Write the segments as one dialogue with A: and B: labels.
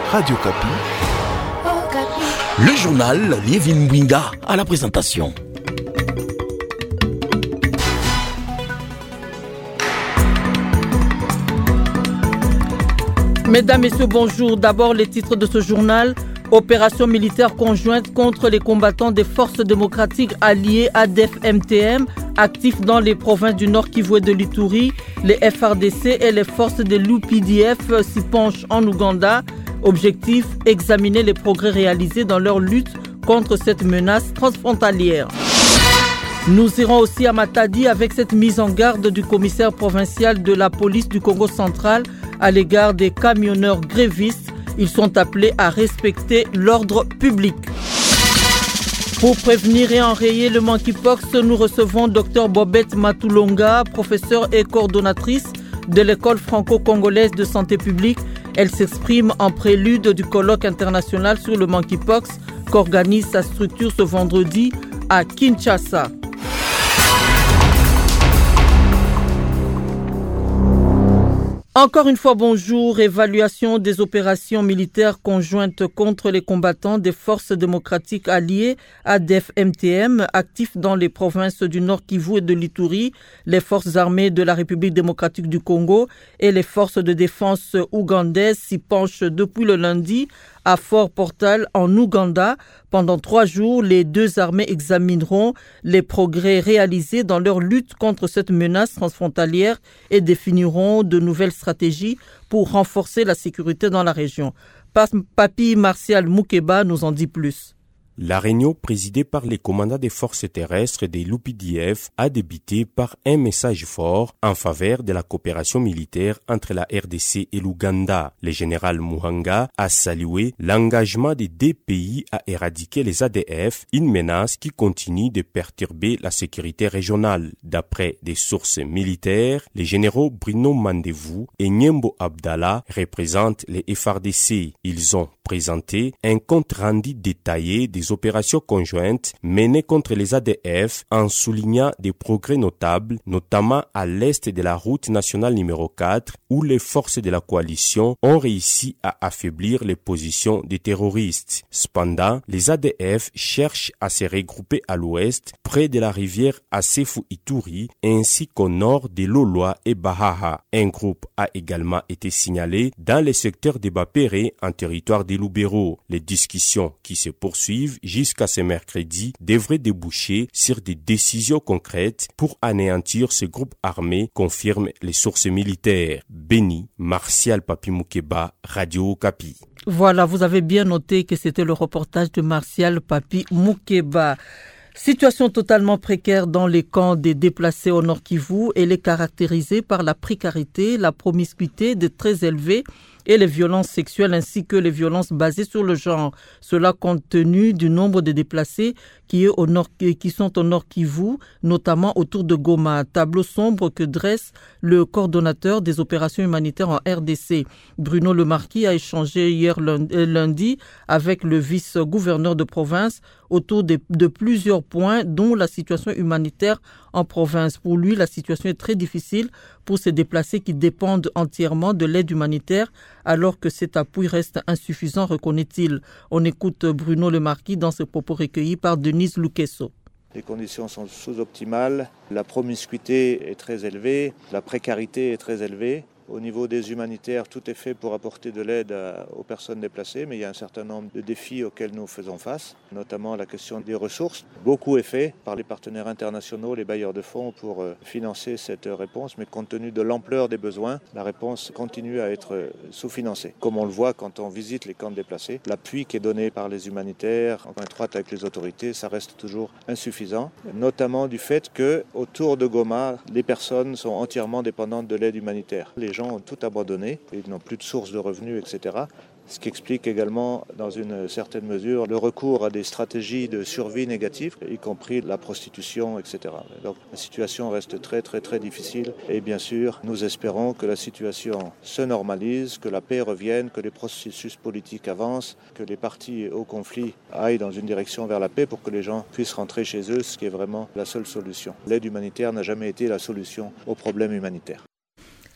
A: Radio Kapi.
B: Le journal Liévin Mwinga à la présentation.
C: Mesdames, Messieurs, bonjour. D'abord, les titres de ce journal. Opération militaire conjointe contre les combattants des forces démocratiques alliées ADF-MTM, actifs dans les provinces du Nord Kivu et de l'Ituri. Les FRDC et les forces de l'UPDF s'y penchent en Ouganda. Objectif, examiner les progrès réalisés dans leur lutte contre cette menace transfrontalière. Nous irons aussi à Matadi avec cette mise en garde du commissaire provincial de la police du Congo central à l'égard des camionneurs grévistes. Ils sont appelés à respecter l'ordre public. Pour prévenir et enrayer le monkeypox, nous recevons Dr Bobette Matulonga, professeure et coordonnatrice de l'école franco-congolaise de santé publique. Elle s'exprime en prélude du colloque international sur le monkeypox qu'organise sa structure ce vendredi à Kinshasa. Encore une fois, bonjour. Évaluation des opérations militaires conjointes contre les combattants des forces démocratiques alliées ADF-MTM, actifs dans les provinces du Nord Kivu et de l'Ituri, les forces armées de la République démocratique du Congo et les forces de défense ougandaises s'y penchent depuis le lundi à Fort Portal en Ouganda. Pendant 3 jours, les deux armées examineront les progrès réalisés dans leur lutte contre cette menace transfrontalière et définiront de nouvelles stratégies pour renforcer la sécurité dans la région. Papi Martial Moukeba nous en dit plus.
D: La réunion présidée par les commandants des forces terrestres de l'UPDF a débuté par un message fort en faveur de la coopération militaire entre la RDC et l'Ouganda. Le général Muhanga a salué l'engagement des deux pays à éradiquer les ADF, une menace qui continue de perturber la sécurité régionale. D'après des sources militaires, les généraux Bruno Mandevou et Nyembo Abdallah représentent les FRDC. Ils ont présenté un compte rendu détaillé des opérations conjointes menées contre les ADF en soulignant des progrès notables, notamment à l'est de la route nationale numéro 4, où les forces de la coalition ont réussi à affaiblir les positions des terroristes. Cependant, les ADF cherchent à se regrouper à l'ouest, près de la rivière Assefu-Ituri, ainsi qu'au nord de Lolwa et Bahaha. Un groupe a également été signalé dans le secteur de Bapere, en territoire de Lubero. Les discussions qui se poursuivent jusqu'à ce mercredi devraient déboucher sur des décisions concrètes pour anéantir ce groupe armé, confirment les sources militaires. Béni, Martial Papi Moukeba, Radio Kapi.
C: Voilà, vous avez bien noté que c'était le reportage de Martial Papi Moukeba. Situation totalement précaire dans les camps des déplacés au Nord Kivu. Elle est caractérisée par la précarité, la promiscuité de très élevée et les violences sexuelles ainsi que les violences basées sur le genre. Cela compte tenu du nombre de déplacés qui sont au Nord Kivu, notamment autour de Goma. Tableau sombre que dresse le coordonnateur des opérations humanitaires en RDC. Bruno Le Marquis a échangé hier lundi avec le vice-gouverneur de province autour de plusieurs points, dont la situation humanitaire en province. Pour lui, la situation est très difficile pour ces déplacés qui dépendent entièrement de l'aide humanitaire, alors que cet appui reste insuffisant, reconnaît-il. On écoute Bruno Le Marquis dans ses propos recueillis par Denise Lukeso.
E: Les conditions sont sous-optimales, la promiscuité est très élevée, la précarité est très élevée. Au niveau des humanitaires, tout est fait pour apporter de l'aide aux personnes déplacées, mais il y a un certain nombre de défis auxquels nous faisons face, notamment la question des ressources. Beaucoup est fait par les partenaires internationaux, les bailleurs de fonds pour financer cette réponse, mais compte tenu de l'ampleur des besoins, la réponse continue à être sous-financée. Comme on le voit quand on visite les camps déplacés, l'appui qui est donné par les humanitaires, en étroite avec les autorités, ça reste toujours insuffisant, notamment du fait que autour de Goma, les personnes sont entièrement dépendantes de l'aide humanitaire. Les gens ont tout abandonné, ils n'ont plus de sources de revenus, etc. Ce qui explique également, dans une certaine mesure, le recours à des stratégies de survie négatives, y compris la prostitution, etc. Donc la situation reste très très très difficile et bien sûr, nous espérons que la situation se normalise, que la paix revienne, que les processus politiques avancent, que les partis au conflit aillent dans une direction vers la paix pour que les gens puissent rentrer chez eux, ce qui est vraiment la seule solution. L'aide humanitaire n'a jamais été la solution aux problèmes humanitaires.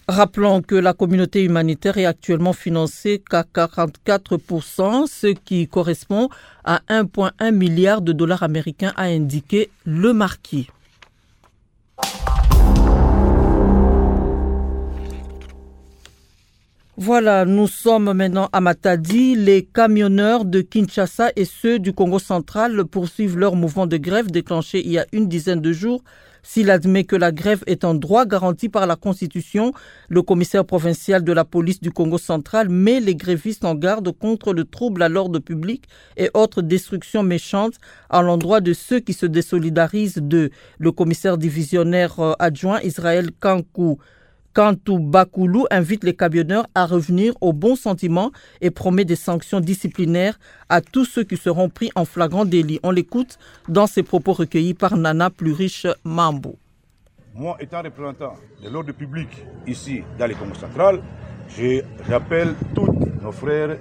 C: Rappelons que la communauté humanitaire est actuellement financée qu'à 44%, ce qui correspond à 1,1 milliard de dollars américains, a indiqué le marquis. Voilà, nous sommes maintenant à Matadi. Les camionneurs de Kinshasa et ceux du Congo central poursuivent leur mouvement de grève déclenché il y a une dizaine de jours. S'il admet que la grève est un droit garanti par la Constitution, le commissaire provincial de la police du Congo central met les grévistes en garde contre le trouble à l'ordre public et autres destructions méchantes à l'endroit de ceux qui se désolidarisent d'eux. Le commissaire divisionnaire adjoint Israël Kantou Bakoulou invite les camionneurs à revenir au bon sentiment et promet des sanctions disciplinaires à tous ceux qui seront pris en flagrant délit. On l'écoute dans ses propos recueillis par Nana Pluriche Mambo.
A: Moi, étant représentant de l'ordre public ici dans le Congo central, j'appelle tous nos frères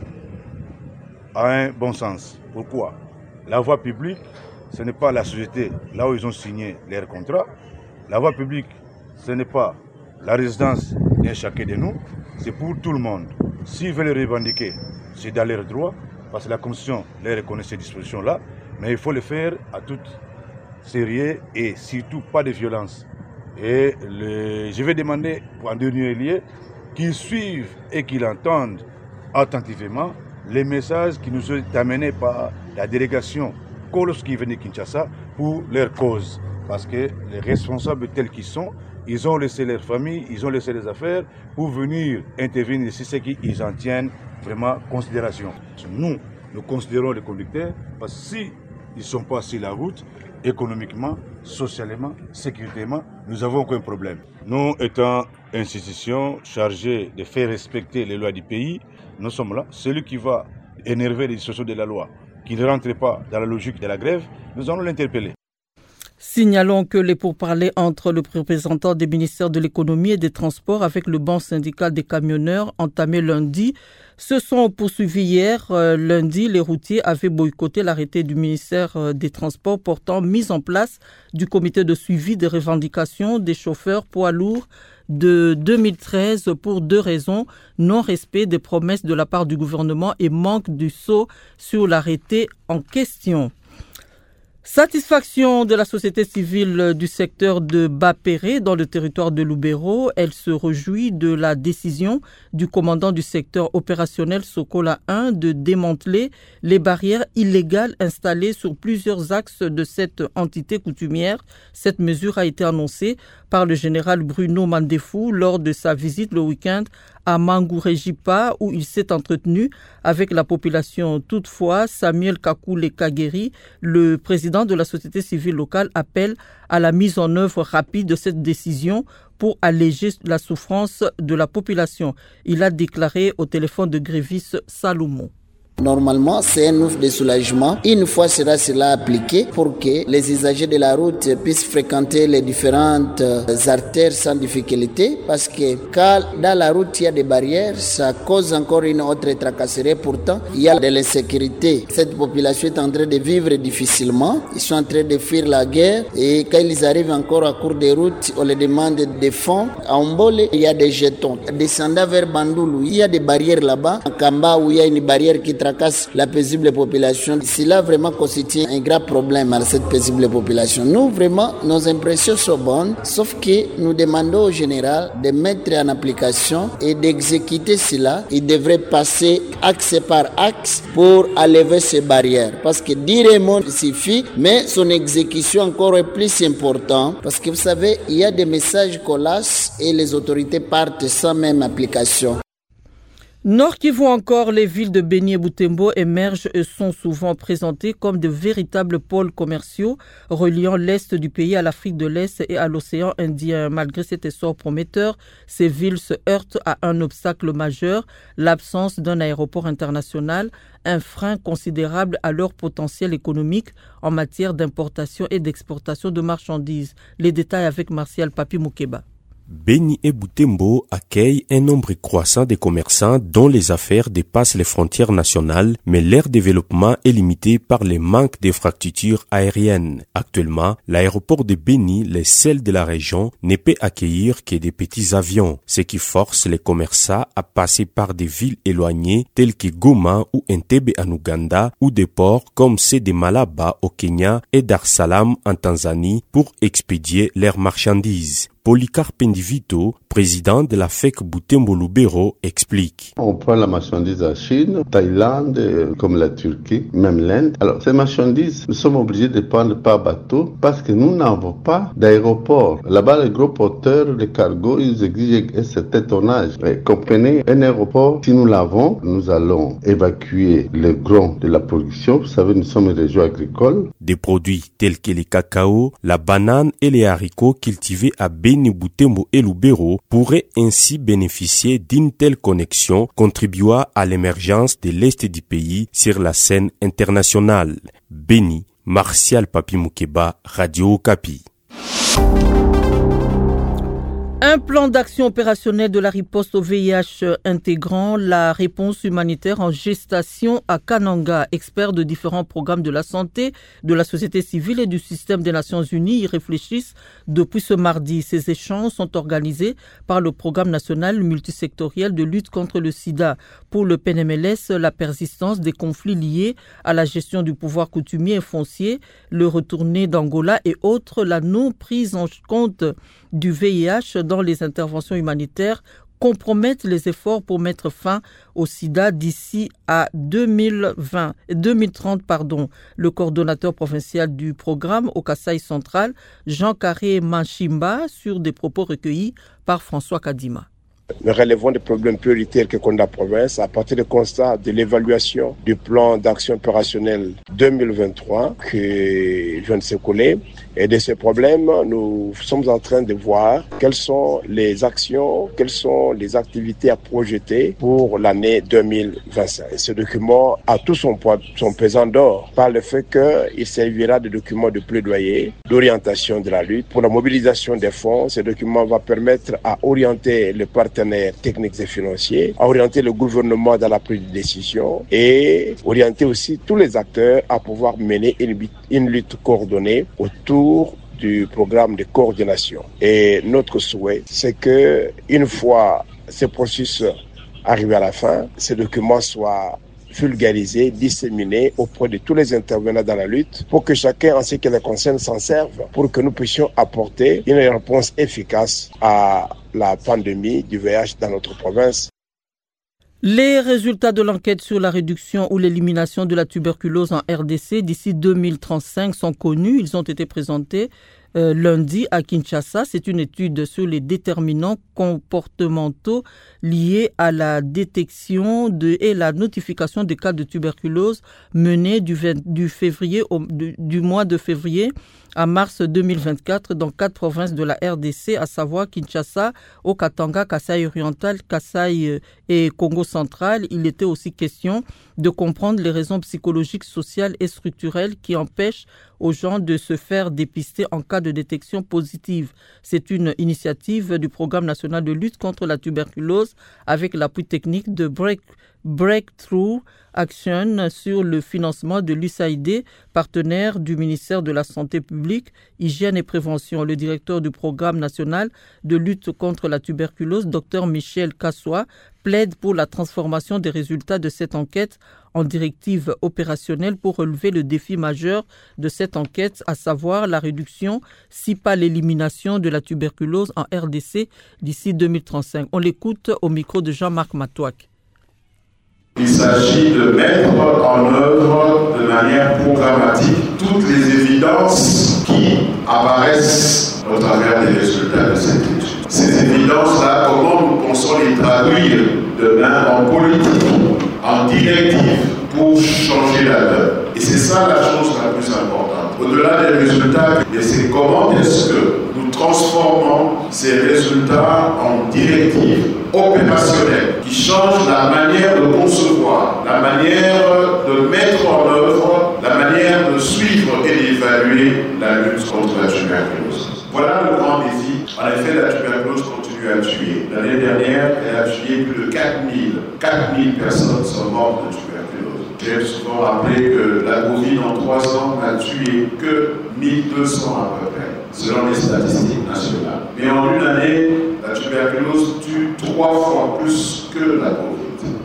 A: à un bon sens. Pourquoi? La voie publique, ce n'est pas la société là où ils ont signé leur contrat. La voie publique, ce n'est pas la résidence d'un chacun de nous, c'est pour tout le monde. S'ils veulent les revendiquer, c'est dans leur droit, parce que la Constitution les reconnaît ces dispositions-là, mais il faut le faire à tout sérieux et surtout pas de violence. Et je vais demander, en dernier lieu, qu'ils suivent et qu'ils entendent attentivement les messages qui nous sont amenés par la délégation Kolos qui venait de Kinshasa pour leur cause. Parce que les responsables tels qu'ils sont, ils ont laissé leur famille, ils ont laissé les affaires pour venir intervenir ici, c'est qu'ils en tiennent vraiment considération. Nous considérons les conducteurs parce que s'ils ne sont pas sur la route, économiquement, socialement, sécuritairement, nous avons aucun problème. Nous, étant institution chargée de faire respecter les lois du pays, nous sommes là. Celui qui va énerver les dispositions de la loi, qui ne rentre pas dans la logique de la grève, nous allons l'interpeller.
C: Signalons que les pourparlers entre le représentant des ministères de l'économie et des transports avec le banc syndical des camionneurs entamés lundi se sont poursuivis hier. Lundi, les routiers avaient boycotté l'arrêté du ministère des Transports portant mise en place du comité de suivi des revendications des chauffeurs poids lourds de 2013 pour deux raisons: non-respect des promesses de la part du gouvernement et manque du sceau sur l'arrêté en question. Satisfaction de la société civile du secteur de Bapéré dans le territoire de Lubero. Elle se réjouit de la décision du commandant du secteur opérationnel Sokola 1 de démanteler les barrières illégales installées sur plusieurs axes de cette entité coutumière. Cette mesure a été annoncée par le général Bruno Mandefou lors de sa visite le week-end à Mangurejipa, où il s'est entretenu avec la population. Toutefois, Samuel Kakoule Kageri, le président de la société civile locale, appelle à la mise en œuvre rapide de cette décision pour alléger la souffrance de la population. Il a déclaré au téléphone de Grévis Salomon.
F: Normalement, c'est un ouf de soulagement. Une fois cela appliqué pour que les usagers de la route puissent fréquenter les différentes artères sans difficulté. Parce que quand dans la route il y a des barrières, ça cause encore une autre tracasserie. Pourtant, il y a de l'insécurité. Cette population est en train de vivre difficilement. Ils sont en train de fuir la guerre. Et quand ils arrivent encore à court des routes, on les demande des fonds. À Ombole, il y a des jetons. Descendant vers Bandoulou, il y a des barrières là-bas. À Kamba, où il y a une barrière qui tracasse la paisible population. Cela vraiment constitue un grave problème à cette paisible population. Nous, vraiment, nos impressions sont bonnes, sauf que nous demandons au général de mettre en application et d'exécuter cela. Il devrait passer axe par axe pour enlever ces barrières. Parce que dire un mot suffit, mais son exécution encore est plus importante. Parce que vous savez, il y a des messages qu'on lâche et les autorités partent sans même application.
C: Nord Kivu encore, les villes de Beni et Butembo émergent et sont souvent présentées comme de véritables pôles commerciaux reliant l'Est du pays à l'Afrique de l'Est et à l'océan Indien. Malgré cet essor prometteur, ces villes se heurtent à un obstacle majeur, l'absence d'un aéroport international, un frein considérable à leur potentiel économique en matière d'importation et d'exportation de marchandises. Les détails avec Martial Papi Moukeba.
D: Beni et Butembo accueillent un nombre croissant de commerçants dont les affaires dépassent les frontières nationales, mais leur développement est limité par le manque d'infrastructures aériennes. Actuellement, l'aéroport de Beni, le seul de la région, ne peut accueillir que des petits avions, ce qui force les commerçants à passer par des villes éloignées telles que Goma ou Entebbe en Ouganda ou des ports comme ceux de Malaba au Kenya et Dar es Salaam en Tanzanie pour expédier leurs marchandises. Polycarpe Ndivito, président de la FEC Butembo Lubero, explique.
G: On prend la marchandise à Chine, Thaïlande, comme la Turquie, même l'Inde. Alors, ces marchandises, nous sommes obligés de prendre par bateau parce que nous n'avons pas d'aéroport. Là-bas, les gros porteurs, les cargos, ils exigent un certain tonnage. Mais comprenez, un aéroport, si nous l'avons, nous allons évacuer le gros de la production. Vous savez, nous sommes une région agricole.
D: Des produits tels que les cacao, la banane et les haricots cultivés à Beni, Butembo et Lubero pourraient ainsi bénéficier d'une telle connexion contribuant à l'émergence de l'Est du pays sur la scène internationale. Beni, Martial Papi Moukeba, Radio Okapi.
C: Un plan d'action opérationnel de la riposte au VIH intégrant la réponse humanitaire en gestation à Kananga. Experts de différents programmes de la santé, de la société civile et du système des Nations Unies y réfléchissent depuis ce mardi. Ces échanges sont organisés par le programme national multisectoriel de lutte contre le sida. Pour le PNMLS, la persistance des conflits liés à la gestion du pouvoir coutumier et foncier, le retourné d'Angola et autres, la non prise en compte du VIH dans les interventions humanitaires compromettent les efforts pour mettre fin au sida d'ici à 2030. Le coordonnateur provincial du programme au Kasaï central, Jean-Carré Manchimba, sur des propos recueillis par François Kadima.
H: Nous relevons des problèmes prioritaires que connaît la province à partir du constat de l'évaluation du plan d'action opérationnel 2023 que vient de s'écouler. Et de ces problèmes, nous sommes en train de voir quelles sont les actions, quelles sont les activités à projeter pour l'année 2025. Et ce document a tout son poids, son pesant d'or par le fait qu'il servira de document de plaidoyer, d'orientation de la lutte. Pour la mobilisation des fonds, ce document va permettre à orienter les partenaires techniques et financiers, à orienter le gouvernement dans la prise de décision et orienter aussi tous les acteurs à pouvoir mener une lutte coordonnée autour du programme de coordination. Et notre souhait, c'est que une fois ce processus arrivé à la fin, ce document soit vulgarisé, disséminé auprès de tous les intervenants dans la lutte pour que chacun, en ce qui les concerne, s'en serve pour que nous puissions apporter une réponse efficace à la pandémie du VIH dans notre province.
C: Les résultats de l'enquête sur la réduction ou l'élimination de la tuberculose en RDC d'ici 2035 sont connus. Ils ont été présentés lundi à Kinshasa. C'est une étude sur les déterminants comportementaux liés à la détection et la notification des cas de tuberculose menée du mois de février à mars 2024 dans 4 provinces de la RDC, à savoir Kinshasa, Haut-Katanga, Kasaï oriental, Kasaï et Congo central. Il était aussi question de comprendre les raisons psychologiques, sociales et structurelles qui empêchent aux gens de se faire dépister en cas de détection positive. C'est une initiative du Programme national de lutte contre la tuberculose avec l'appui technique de Breakthrough Action sur le financement de l'USAID, partenaire du ministère de la Santé publique, Hygiène et Prévention. Le directeur du Programme national de lutte contre la tuberculose, Dr Michel Kassoua, plaide pour la transformation des résultats de cette enquête en directive opérationnelle pour relever le défi majeur de cette enquête, à savoir la réduction, si pas l'élimination de la tuberculose en RDC d'ici 2035. On l'écoute au micro de Jean-Marc Matouak.
I: Il s'agit de mettre en œuvre de manière programmatique toutes les évidences qui apparaissent au travers des résultats de cette étude. Ces évidences-là, comment nous pensons les traduire demain en politique, en directive, pour changer la donne. Et c'est ça la chose la plus importante. Au-delà des résultats, c'est comment est-ce que nous transformons ces résultats en directives opérationnelles qui changent la manière de concevoir, la manière de mettre en œuvre, la manière de suivre et d'évaluer la lutte contre la tuberculose. Voilà le grand défi. En effet, la tuberculose continue tu as tué. L'année dernière, elle a tué plus de 4000. 4000 personnes sont mortes de tuberculose. J'ai souvent rappelé que la Covid en 3 ans n'a tué que 1200 à peu près, selon les statistiques nationales. Mais en une année, la tuberculose tue 3 fois plus que la Covid.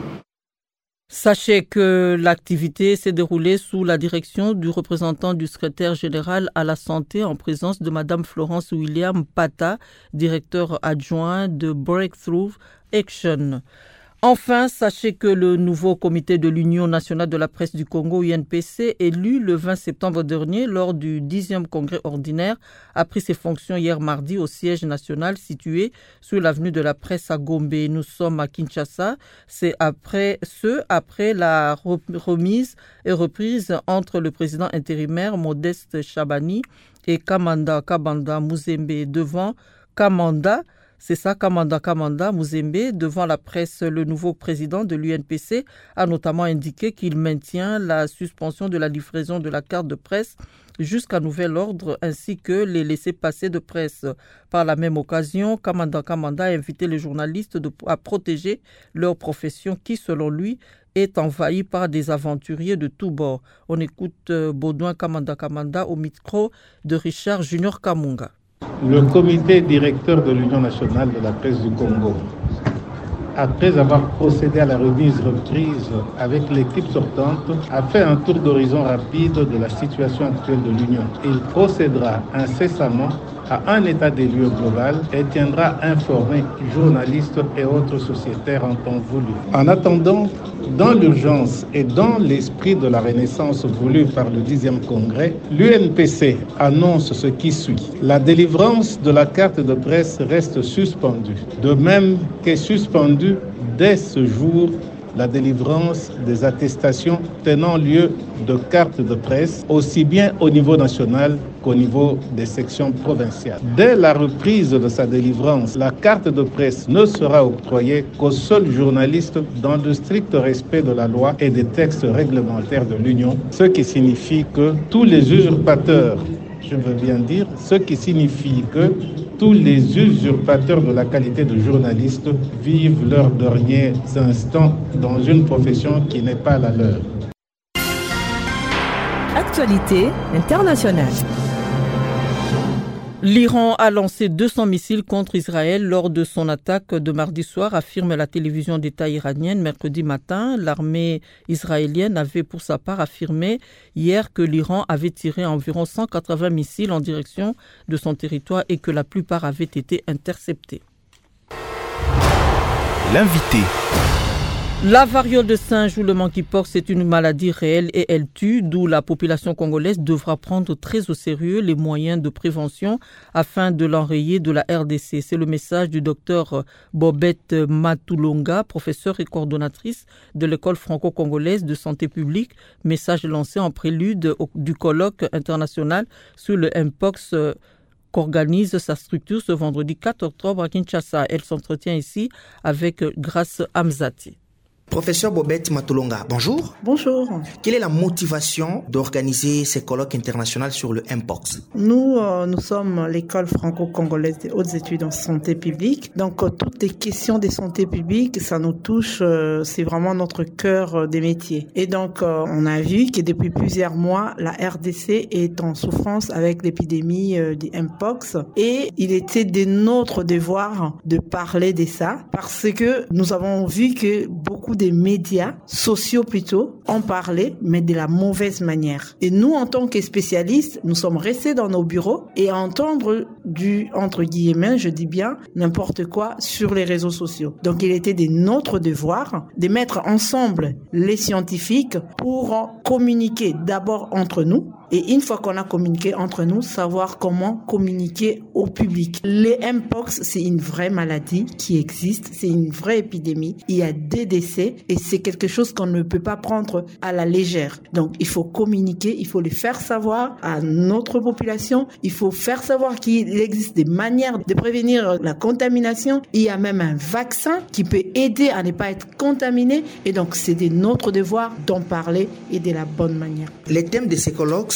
C: Sachez que l'activité s'est déroulée sous la direction du représentant du secrétaire général à la santé en présence de Mme Florence William Pata, directeur adjoint de Breakthrough Action. Enfin, sachez que le nouveau comité de l'Union nationale de la presse du Congo, UNPC, élu le 20 septembre dernier lors du 10e congrès ordinaire, a pris ses fonctions hier mardi au siège national situé sur l'avenue de la presse à Gombe. Nous sommes à Kinshasa. C'est après la remise et reprise entre le président intérimaire Modeste Chabani et Kamanda Muzembe devant Kamanda Muzembe, devant la presse, le nouveau président de l'UNPC a notamment indiqué qu'il maintient la suspension de la livraison de la carte de presse jusqu'à nouvel ordre ainsi que les laissez-passer de presse. Par la même occasion, Kamanda a invité les journalistes à protéger leur profession qui, selon lui, est envahie par des aventuriers de tous bords. On écoute Baudouin Kamanda au micro de Richard Junior Kamunga.
J: Le comité directeur de l'Union nationale de la presse du Congo, après avoir procédé à la remise-reprise avec l'équipe sortante, a fait un tour d'horizon rapide de la situation actuelle de l'Union. Il procédera incessamment à un état des lieux global et tiendra informés journalistes et autres sociétaires en temps voulu. En attendant, dans l'urgence et dans l'esprit de la renaissance voulue par le 10e congrès, l'UNPC annonce ce qui suit. La délivrance de la carte de presse reste suspendue. De même qu'est suspendue dès ce jour la délivrance des attestations tenant lieu de cartes de presse, aussi bien au niveau national qu'au niveau des sections provinciales. Dès la reprise de sa délivrance, la carte de presse ne sera octroyée qu'aux seuls journalistes dans le strict respect de la loi et des textes réglementaires de l'Union, ce qui signifie que tous les usurpateurs, je veux bien dire, ce qui signifie que tous les usurpateurs de la qualité de journaliste vivent leurs derniers instants dans une profession qui n'est pas la leur.
K: Actualité internationale.
C: L'Iran a lancé 200 missiles contre Israël lors de son attaque de mardi soir, affirme la télévision d'État iranienne. Mercredi matin, l'armée israélienne avait pour sa part affirmé hier que l'Iran avait tiré environ 180 missiles en direction de son territoire et que la plupart avaient été interceptés.
B: L'invité.
C: La variole de singe ou le monkeypox est une maladie réelle et elle tue, d'où la population congolaise devra prendre très au sérieux les moyens de prévention afin de l'enrayer de la RDC. C'est le message du docteur Bobette Matulonga, professeure et coordonnatrice de l'école franco-congolaise de santé publique, message lancé en prélude du colloque international sur le Mpox qu'organise sa structure ce vendredi 4 octobre à Kinshasa. Elle s'entretient ici avec Grace Hamzati.
L: Professeur Bobette Matulonga, bonjour.
M: Bonjour.
L: Quelle est la motivation d'organiser ces colloques internationaux sur le Mpox?
M: Nous sommes l'école franco-congolaise des hautes études en santé publique. Donc, toutes les questions de santé publique, ça nous touche, c'est vraiment notre cœur des métiers. Et donc, on a vu que depuis plusieurs mois, la RDC est en souffrance avec l'épidémie du Mpox. Et il était de notre devoir de parler de ça parce que nous avons vu que beaucoup des médias sociaux plutôt en parlaient, mais de la mauvaise manière. Et nous, en tant que spécialistes, nous sommes restés dans nos bureaux et à entendre du, entre guillemets, je dis bien, n'importe quoi sur les réseaux sociaux. Donc, il était de notre devoir de mettre ensemble les scientifiques pour communiquer d'abord entre nous. Et une fois qu'on a communiqué entre nous, savoir comment communiquer au public. Les Mpox, c'est une vraie maladie qui existe, c'est une vraie épidémie. Il y a des décès et c'est quelque chose qu'on ne peut pas prendre à la légère. Donc, il faut communiquer, il faut le faire savoir à notre population. Il faut faire savoir qu'il existe des manières de prévenir la contamination. Il y a même un vaccin qui peut aider à ne pas être contaminé. Et donc, c'est de notre devoir d'en parler et de la bonne manière.
L: Les thèmes de ces colloques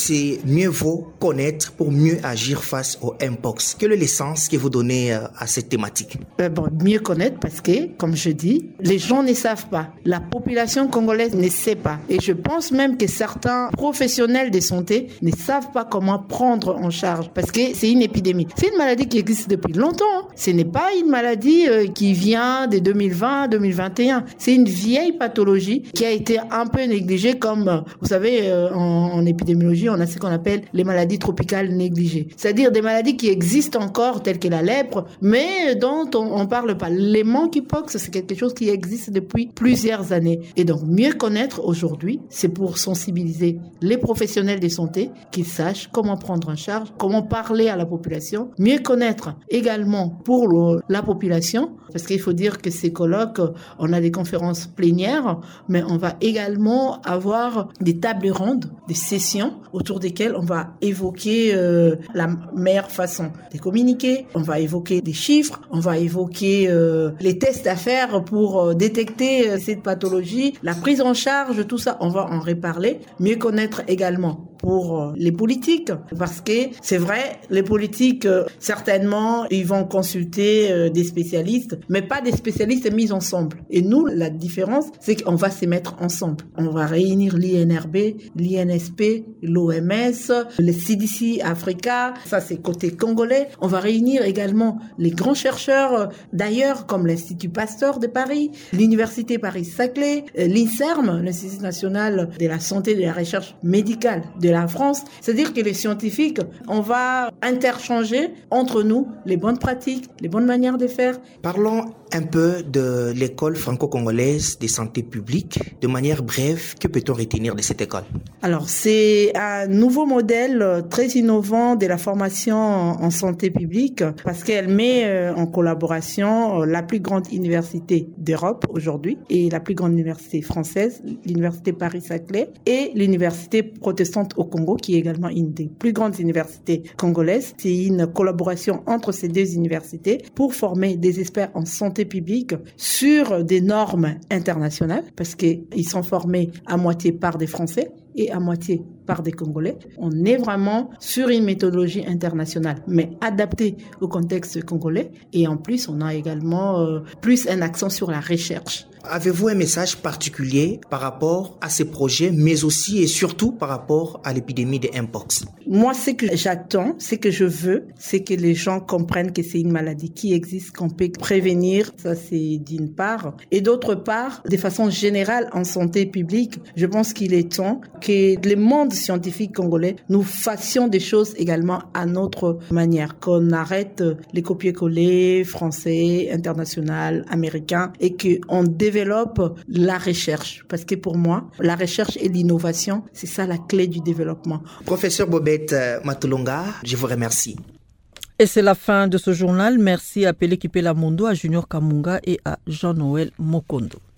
L: c'est mieux vaut connaître pour mieux agir face au Mpox. Quel est le sens que vous donnez à cette thématique?
M: Mieux connaître parce que, comme je dis, les gens ne savent pas. La population congolaise ne sait pas. Et je pense même que certains professionnels de santé ne savent pas comment prendre en charge parce que c'est une épidémie. C'est une maladie qui existe depuis longtemps. Ce n'est pas une maladie qui vient de 2020, 2021. C'est une vieille pathologie qui a été un peu négligée comme, vous savez, en épidémiologie, on a ce qu'on appelle les maladies tropicales négligées. C'est-à-dire des maladies qui existent encore, telles que la lèpre, mais dont on parle pas. Les monkeypox, c'est quelque chose qui existe depuis plusieurs années. Et donc, mieux connaître aujourd'hui, c'est pour sensibiliser les professionnels de santé qu'ils sachent comment prendre en charge, comment parler à la population, mieux connaître également pour la population, parce qu'il faut dire que ces colloques, on a des conférences plénières, mais on va également avoir des tables rondes, des sessions autour desquelles on va évoquer la meilleure façon de communiquer, on va évoquer des chiffres, on va évoquer les tests à faire pour détecter cette pathologie, la prise en charge, tout ça, on va en reparler, mieux connaître également pour les politiques, parce que c'est vrai, les politiques, certainement, ils vont consulter des spécialistes, mais pas des spécialistes mis ensemble. Et nous, la différence, c'est qu'on va se mettre ensemble. On va réunir l'INRB, l'INSP, l'OMS, le CDC Africa, ça c'est côté congolais. On va réunir également les grands chercheurs d'ailleurs, comme l'Institut Pasteur de Paris, l'Université Paris-Saclay, l'INSERM, l'Institut national de la santé et de la recherche médicale de la France. C'est-à-dire que les scientifiques, on va interchanger entre nous les bonnes pratiques, les bonnes manières de faire.
L: Parlons un peu de l'école franco-congolaise de santé publique. De manière brève, que peut-on retenir de cette école?
M: Alors, c'est un nouveau modèle très innovant de la formation en santé publique parce qu'elle met en collaboration la plus grande université d'Europe aujourd'hui et la plus grande université française, l'université Paris-Saclay et l'université protestante au Congo, qui est également une des plus grandes universités congolaises. C'est une collaboration entre ces deux universités pour former des experts en santé publique sur des normes internationales parce qu'ils sont formés à moitié par des Français et à moitié par des Congolais. On est vraiment sur une méthodologie internationale, mais adaptée au contexte congolais. Et en plus, on a également plus un accent sur la recherche.
L: Avez-vous un message particulier par rapport à ces projets, mais aussi et surtout par rapport à l'épidémie de Mpox?
M: Moi, ce que j'attends, ce que je veux, c'est que les gens comprennent que c'est une maladie qui existe, qu'on peut prévenir. Ça, c'est d'une part. Et d'autre part, de façon générale, en santé publique, je pense qu'il est temps que le monde scientifique congolais, nous fassions des choses également à notre manière, qu'on arrête les copier-coller français, international, américain, et qu'on développe la recherche. Parce que pour moi, la recherche et l'innovation, c'est ça la clé du développement.
L: Professeur Bobette Matulonga, je vous remercie.
C: Et c'est la fin de ce journal. Merci à Pelé Kipela Mondo, à Junior Kamunga et à Jean-Noël Mokondo.